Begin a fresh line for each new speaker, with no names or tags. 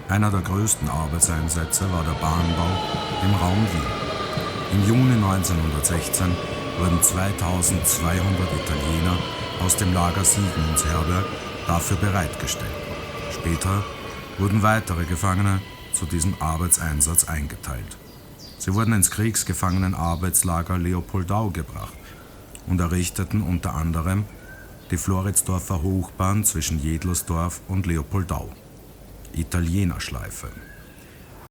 Einer der größten Arbeitseinsätze war der Bahnbau im Raum Wien. Im Juni 1916 wurden 2200 Italiener aus dem Lager Sigmundsherberg dafür bereitgestellt. Später wurden weitere Gefangene zu diesem Arbeitseinsatz eingeteilt. Sie wurden ins Kriegsgefangenenarbeitslager Leopoldau gebracht und errichteten unter anderem die Floridsdorfer Hochbahn zwischen Jedlersdorf und Leopoldau, Italienerschleife.